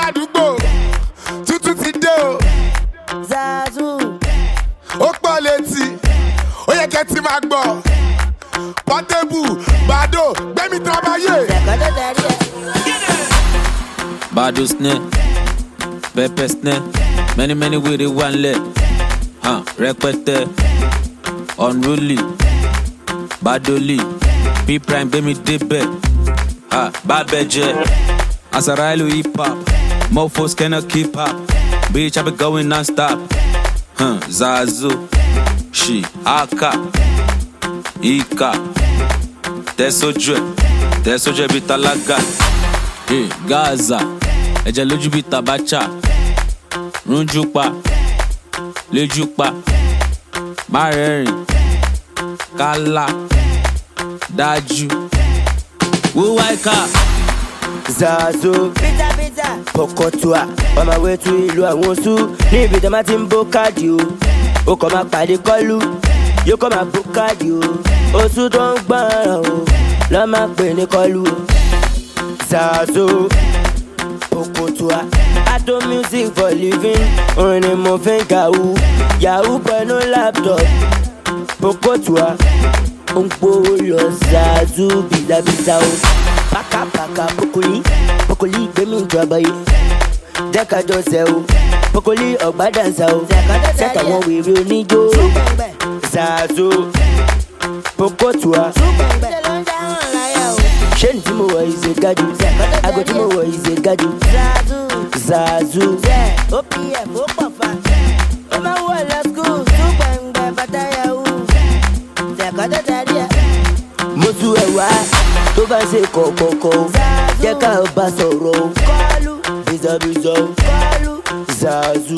àdúgbò tuntun ti dé o. Zazu. Ó pọ̀ létí ó yẹ kẹ́ ti máa gbọ́. Portable Bado gbẹ́mí tán báyé. Bado snare, pepper snare, many with it one leg. Rẹpẹtẹ, unruly, Badoli, P Prime gbẹ́mí débẹ̀. Babẹjẹ, Asarailu hip hop, mofos cannot keep up. Bitch, I be going non-stop. Zazu, she, Aka, Ika, Tesoje bitalaga. Gaza, ẹ̀jẹ̀ lójú bí tabacha. Runjupa, Lejupa, Marẹ́rìn, Kala, Dájú, Wuwaika. Zazu. Pokotua, on my way to ìlú àwọn oṣù. Ní ibi tí a máa ti ń bó káàdì o. Ó kàn máa pàdé kọ́lù, yóò kàn máa bó káàdì o. Oṣù tó ń gbọ́ràn o, lọ́ máa pè ní kọ́lù o. Zazu. Pokotua, I do music for living. Orin ni mo fi ń kàwú, Yahoo pẹ̀lú laptop. Pokotua, ó ń gbówó lọ Zazu bìzàbìzà o. Paka Pokoli gbẹ̀mí ìjọba yìí. Jẹ́ ká jọ ṣe o, Pokoli ọ̀gbádànsá o. Sẹ́tà wọn wèrè oníjó. Zazu, Pokotua. Ṣé ní tí mo wọ̀ ìṣe gádù? Àgọ́ tí mo wọ̀ ìṣe gádù. Zazu. OPF ó pọ̀ fa. Ó máa wọ̀ lọ skul. Túgbẹ̀ngbẹ̀ bàtà yahoo. Ṣẹ̀kọ́tẹ̀ tẹ̀lé ẹ̀. Mo tú ẹ̀ wá tó bá ṣe kọ̀kọ̀kọ̀. Jẹ́ ká bá sọ̀rọ̀ o. Kọ́lù. Bìzọ̀bìzọ̀ o. Kọ́lù. Zazu.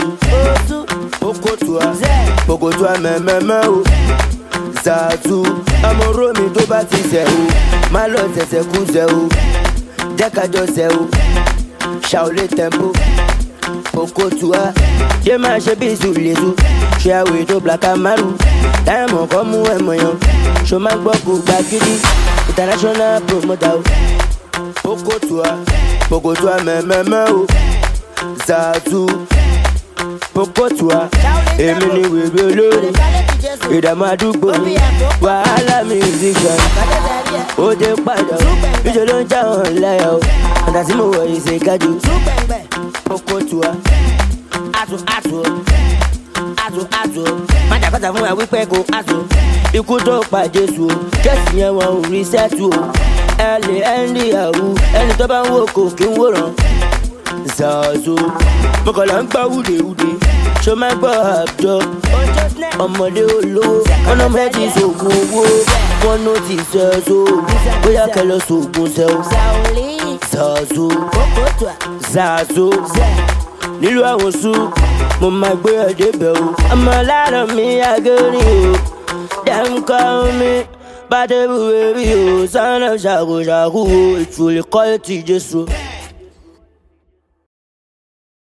Pokotua mẹ́mẹ́mẹ́ o. Zazu. Ọmọ Rómi tó bá ti ṣẹ̀ o. Má lọ ṣẹ̀ṣẹ̀ kú ṣẹ̀ o. Jẹ́ ká jọ ṣẹ̀ o. Shaolin tempo. Pokotua. Ṣé máa ṣe bí ìṣúlẹ̀ṣu? Ṣé àwẹ̀ tó Black Amaru? Táyàmù kan mú ẹ̀mọ̀ yan. Ṣo máa gbọ́ kó gba gidi? International promoter o. Pokotua mẹ́mẹ́mẹ́ o. Zazu. Pokotua. Èmi ni wèrè olórí. Ìdààmú àdúgbò mi. Wàhálà musician. Ó dé padà o. Níṣẹ́ ló ń já hàn láyà o. Ọ̀nà tí mo wọ̀ yìí ṣe gájú. Pokotua. Azu. Májàkọ́ta fún wa wípé kò azu. Ikú tó pa Jésù o. Jésù yẹn wọn ò rí sẹ́tù o. Ẹ lè ẹ́ndì àwù. Ẹni tó bá ń wò kò kí ń wòran. Zazu. Mo kàn lọ ń gbọ́ wúdewúde. Ṣo máa gbọ́ àbjọ? Ọmọdé olówó. Wọ́n náà mẹ́ ti ṣògùn owó. Wọ́n náà ti ṣẹ́ṣó. Bóyá kẹ́ lọ ṣògùn ṣẹ́ o. Zazu. Nílùú àwọn oṣù, mo máa gbé ọdẹ bẹ̀ o. Ọmọ láàárọ̀ mi àgẹ́rì o. Dem call me Portable baby o. Son of ṣàkóṣàkó o. Ìtùlẹ̀ kọ́ ti Jésù.